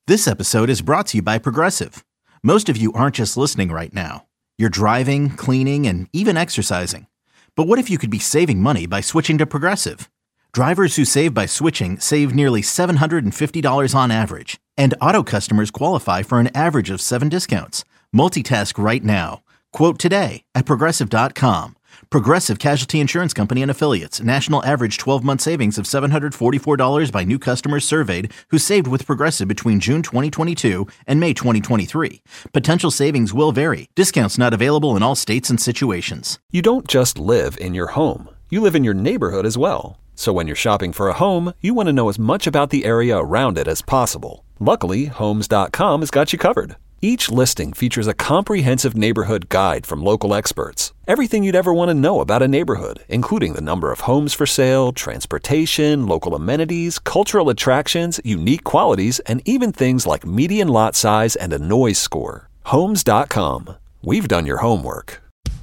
This episode is brought to you by Progressive. Most of you aren't just listening right now. You're driving, cleaning, and even exercising. But what if you could be saving money by switching to Progressive? Drivers who save by switching save nearly $750 on average. And auto customers qualify for an average of 7 discounts. Multitask right now. Quote today at Progressive.com. Progressive Casualty Insurance Company and Affiliates. National average 12-month savings of $744 by new customers surveyed who saved with Progressive between June 2022 and May 2023. Potential savings will vary. Discounts not available in all states and situations. You don't just live in your home. You live in your neighborhood as well. So when you're shopping for a home, you want to know as much about the area around it as possible. Luckily, Homes.com has got you covered. Each listing features a comprehensive neighborhood guide from local experts. Everything you'd ever want to know about a neighborhood, including the number of homes for sale, transportation, local amenities, cultural attractions, unique qualities, and even things like median lot size and a noise score. Homes.com. We've done your homework.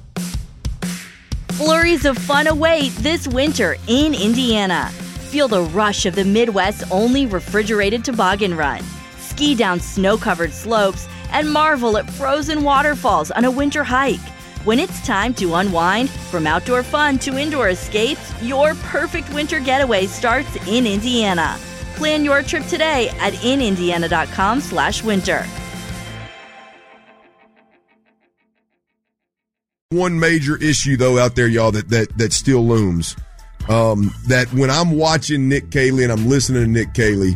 Flurries of fun await this winter in Indiana. Feel the rush of the Midwest's only refrigerated toboggan run. Ski down snow-covered slopes and marvel at frozen waterfalls on a winter hike. When it's time to unwind, from outdoor fun to indoor escapes, your perfect winter getaway starts in Indiana. Plan your trip today at inindiana.com/winter. One major issue, though, out there, y'all, that still looms, that when I'm watching Nick Caley and I'm listening to Nick Caley,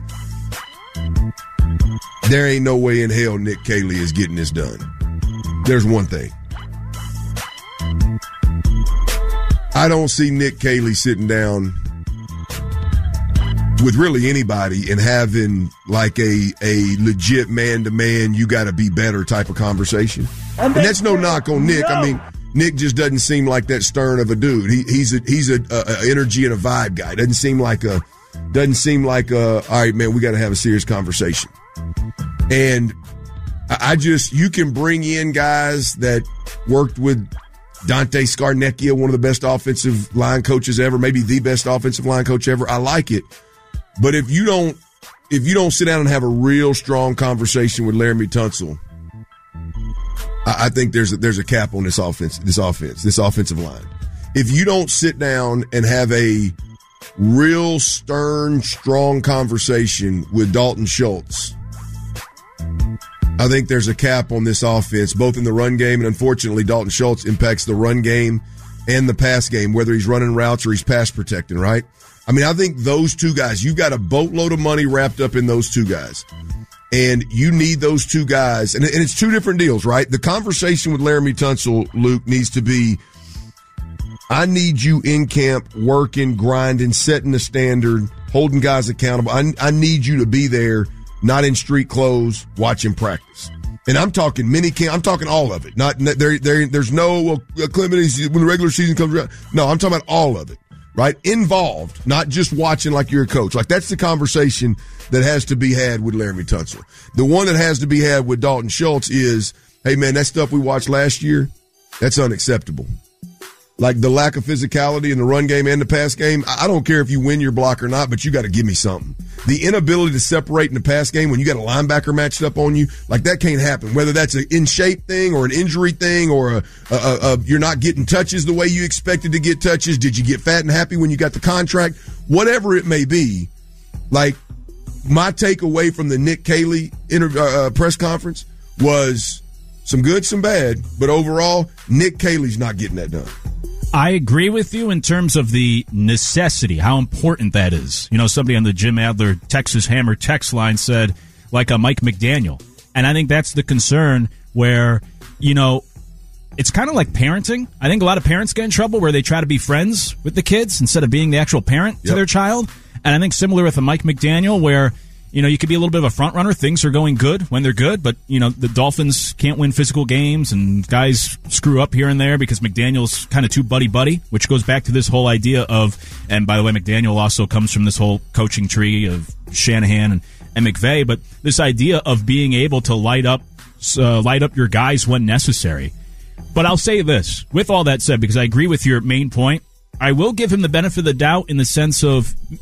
there ain't no way in hell Nick Caley is getting this done. There's one thing. I don't see Nick Caley sitting down with really anybody and having like a legit man-to-man, you got to be better type of conversation. And that's no knock on Nick. I mean, Nick just doesn't seem like that stern of a dude. He's a energy and a vibe guy. Doesn't seem like a all right, man, we got to have a serious conversation. And you can bring in guys that worked with Dante Scarnecchia, one of the best offensive line coaches ever, maybe the best offensive line coach ever. I like it. But if you don't sit down and have a real strong conversation with Laramie Tunsil, I think there's a cap on this offensive line. If you don't sit down and have a real stern, strong conversation with Dalton Schultz, I think there's a cap on this offense, both in the run game, and unfortunately Dalton Schultz impacts the run game and the pass game, whether he's running routes or he's pass protecting, right? I mean, I think those two guys, you've got a boatload of money wrapped up in those two guys. And you need those two guys. And it's two different deals, right? The conversation with Laramie Tunsil, Luke, needs to be, I need you in camp, working, grinding, setting the standard, holding guys accountable. I need you to be there, not in street clothes, watching practice. And I'm talking mini camp. I'm talking all of it. There's no acclimacy when the regular season comes around. No, I'm talking about all of it, right? Involved, not just watching like you're a coach. Like, that's the conversation that has to be had with Laramie Tunsil. The one that has to be had with Dalton Schultz is, hey, man, that stuff we watched last year, that's unacceptable. Like the lack of physicality in the run game and the pass game, I don't care if you win your block or not, but you got to give me something. The inability to separate in the pass game when you got a linebacker matched up on you, like that can't happen. Whether that's an in-shape thing or an injury thing or you're not getting touches the way you expected to get touches. Did you get fat and happy when you got the contract? Whatever it may be, like my takeaway from the Nick Caley press conference was some good, some bad, but overall, Nick Caley's not getting that done. I agree with you in terms of the necessity, how important that is. You know, somebody on the Jim Adler Texas Hammer text line said, like a Mike McDaniel. And I think that's the concern where, you know, it's kind of like parenting. I think a lot of parents get in trouble where they try to be friends with the kids instead of being the actual parent to their child. And I think similar with a Mike McDaniel where, you know, you could be a little bit of a front runner. Things are going good when they're good, but, you know, the Dolphins can't win physical games and guys screw up here and there because McDaniel's kind of too buddy-buddy, which goes back to this whole idea of, and by the way, McDaniel also comes from this whole coaching tree of Shanahan and McVay, but this idea of being able to light up your guys when necessary. But I'll say this, with all that said, because I agree with your main point, I will give him the benefit of the doubt in the sense of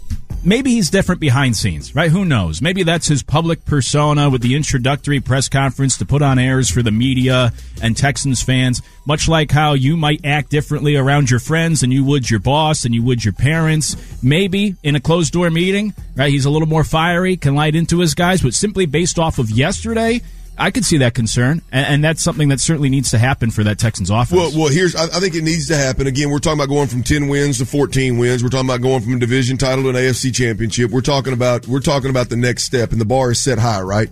maybe he's different behind scenes, right? Who knows? Maybe that's his public persona with the introductory press conference to put on airs for the media and Texans fans, much like how you might act differently around your friends than you would your boss and you would your parents. Maybe in a closed-door meeting, right, he's a little more fiery, can light into his guys, but simply based off of yesterday, I could see that concern, and that's something that certainly needs to happen for that Texans offense. Well, I think it needs to happen. Again, we're talking about going from 10 wins to 14 wins. We're talking about going from a division title to an AFC championship. We're talking about the next step, and the bar is set high, right?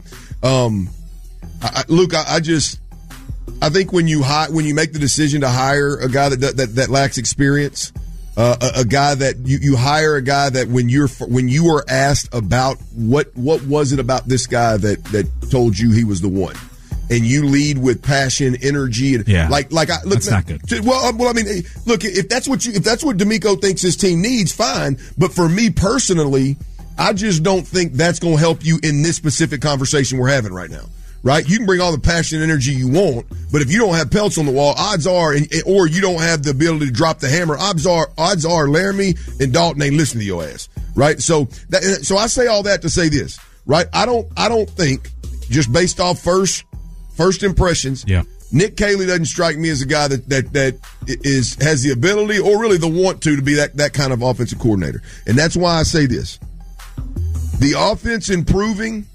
Luke, I think when you make the decision to hire a guy that lacks experience, a guy that you hire a guy that when you are asked about what was it about this guy that told you he was the one, and you lead with passion, energy, and look, that's not good. Well, I mean, look, if that's what DeMeco thinks his team needs, fine. But for me personally, I just don't think that's going to help you in this specific conversation we're having right now. Right? You can bring all the passion and energy you want, but if you don't have pelts on the wall, odds are, or you don't have the ability to drop the hammer, odds are Laramie and Dalton ain't listening to your ass. Right? So I say all that to say this, right? I don't think, just based off first impressions, Nick Caley doesn't strike me as a guy that has the ability or really the want to be that kind of offensive coordinator. And that's why I say this. The offense improving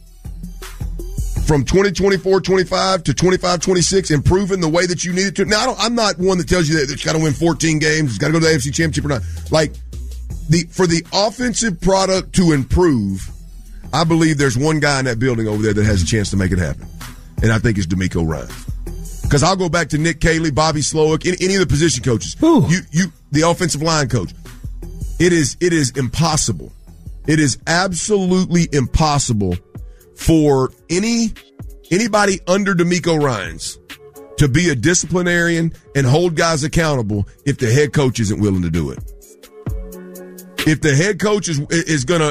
from 2024-25 to 25-26, improving the way that you need it to. Now, I'm not one that tells you that it's got to win 14 games, it's got to go to the AFC Championship or not. Like, for the offensive product to improve, I believe there's one guy in that building over there that has a chance to make it happen, and I think it's DeMeco Ryans. Because I'll go back to Nick Caley, Bobby Slowick, any of the position coaches. The offensive line coach. It is impossible. It is absolutely impossible for anybody under DeMeco Ryans to be a disciplinarian and hold guys accountable if the head coach isn't willing to do it. If the head coach is gonna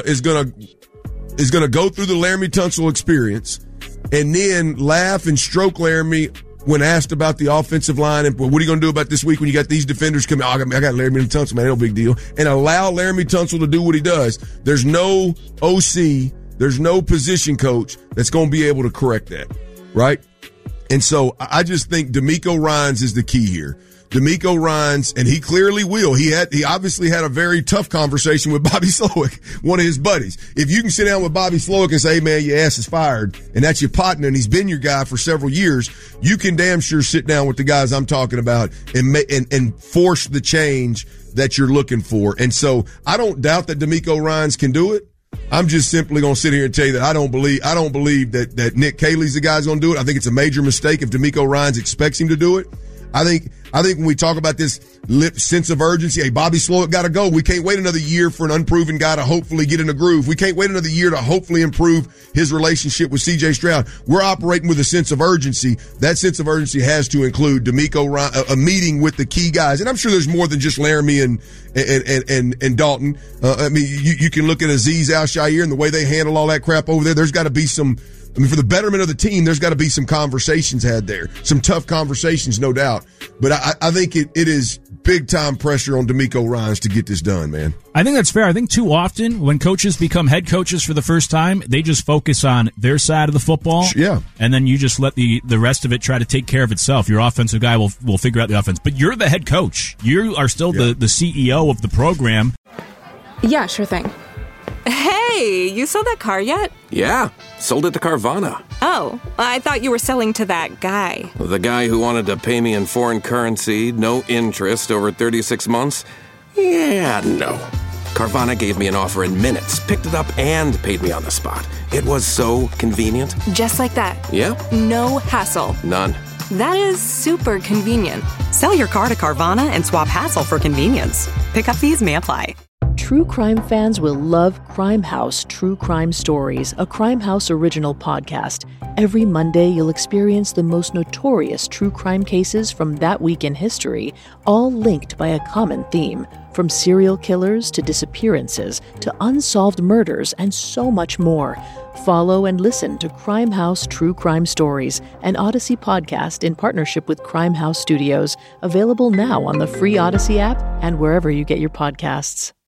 go through the Laramie Tunsil experience and then laugh and stroke Laramie when asked about the offensive line and what are you going to do about this week when you got these defenders coming? I got Laramie Tunsil, man, no big deal. And allow Laramie Tunsil to do what he does. There's no OC. There's no position coach that's going to be able to correct that, right? And so I just think DeMeco Ryans is the key here. DeMeco Ryans, and he clearly will. He obviously had a very tough conversation with Bobby Slowick, one of his buddies. If you can sit down with Bobby Slowick and say, hey, man, your ass is fired, and that's your partner, and he's been your guy for several years, you can damn sure sit down with the guys I'm talking about and force the change that you're looking for. And so I don't doubt that DeMeco Ryans can do it. I'm just simply going to sit here and tell you that I don't believe that Nick Caley's the guy who's going to do it. I think it's a major mistake if DeMeco Ryans expects him to do it. I think when we talk about this sense of urgency, hey, Bobby Slowick got to go. We can't wait another year for an unproven guy to hopefully get in a groove. We can't wait another year to hopefully improve his relationship with C.J. Stroud. We're operating with a sense of urgency. That sense of urgency has to include DeMeco Ryans, a meeting with the key guys. And I'm sure there's more than just Laramie and Dalton. I mean, you can look at Azeez Al-Shaair and the way they handle all that crap over there. There's got to be some. I mean, for the betterment of the team, there's got to be some conversations had there. Some tough conversations, no doubt. But I think it is big-time pressure on DeMeco Ryans to get this done, man. I think that's fair. I think too often when coaches become head coaches for the first time, they just focus on their side of the football. Yeah. And then you just let the rest of it try to take care of itself. Your offensive guy will figure out the offense. But you're the head coach. You are still the CEO of the program. Yeah, sure thing. Hey, you sold that car yet? Yeah, sold it to Carvana. Oh, I thought you were selling to that guy. The guy who wanted to pay me in foreign currency, no interest, over 36 months? Yeah, no. Carvana gave me an offer in minutes, picked it up, and paid me on the spot. It was so convenient. Just like that. Yeah. No hassle. None. That is super convenient. Sell your car to Carvana and swap hassle for convenience. Pickup fees may apply. True crime fans will love Crime House True Crime Stories, a Crime House original podcast. Every Monday, you'll experience the most notorious true crime cases from that week in history, all linked by a common theme. From serial killers to disappearances to unsolved murders and so much more. Follow and listen to Crime House True Crime Stories, an Odyssey podcast in partnership with Crime House Studios, available now on the free Odyssey app and wherever you get your podcasts.